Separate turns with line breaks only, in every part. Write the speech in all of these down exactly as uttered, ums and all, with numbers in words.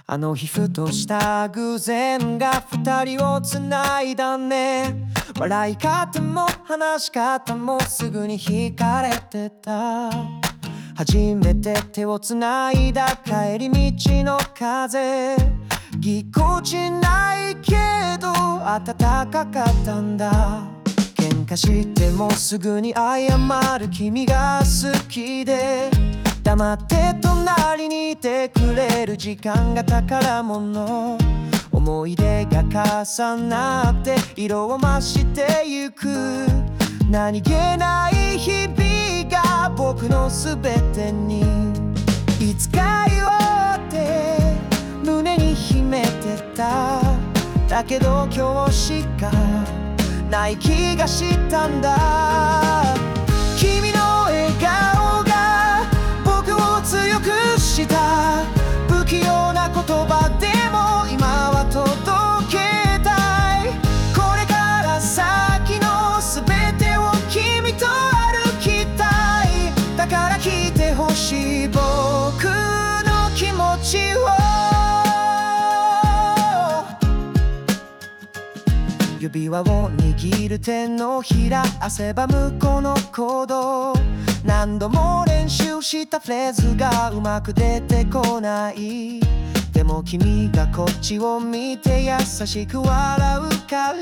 あの日ふとした偶然が二人をつないだね。笑い方も話し方もすぐに惹かれてた。初めて手をつないだ帰り道の風、ぎこちないけど暖かかったんだ。喧嘩してもすぐに謝る君が好きで、黙って隣にいてくれる時間が宝物。思い出が重なって色を増してゆく、何気ない日々が僕の全てにいつか言おうって胸に秘めてた。だけど今日しかない気がしたんだ。君の笑顔が僕を強くした。不器用な言葉でも今は届けたい。これから先の全てを君と歩きたい。だから聞いてほしい僕の気持ちを。指輪を握る手のひら、汗ばむこの行動。何度も練習したフレーズがうまく出てこない。でも君がこっちを見て優しく笑うから、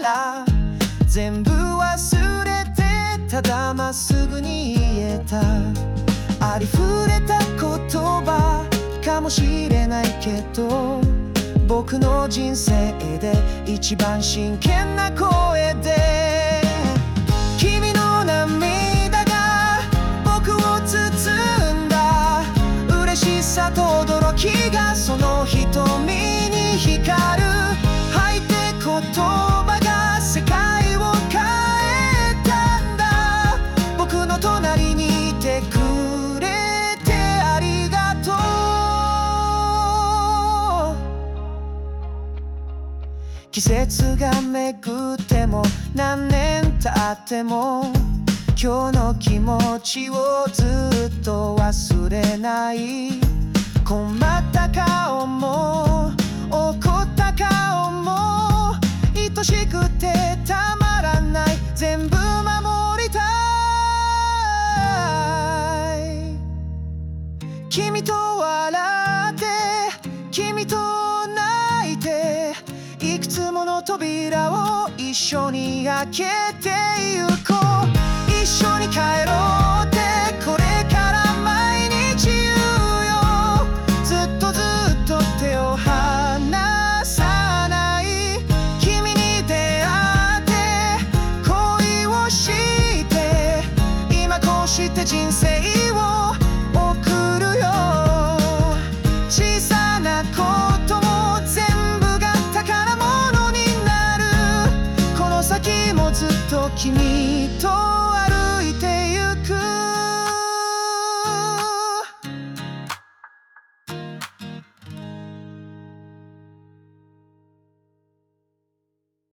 全部忘れてただまっすぐに言えた。ありふれた言葉かもしれないけど、僕の人生で一番真剣な声で、君の涙が僕を包んだ。嬉しさと驚きがその瞳に光る。吐いて言葉が世界を変えたんだ。僕の隣にいてくれてありがとう。季節が巡っても何年経っても今日の気持ちをずっと忘れない。困った顔も怒った顔も愛しくてたまらない。全部守りたい。君と笑って君と泣いて、いくつもの扉を一緒に開けてゆこう。一緒に帰ろうってこ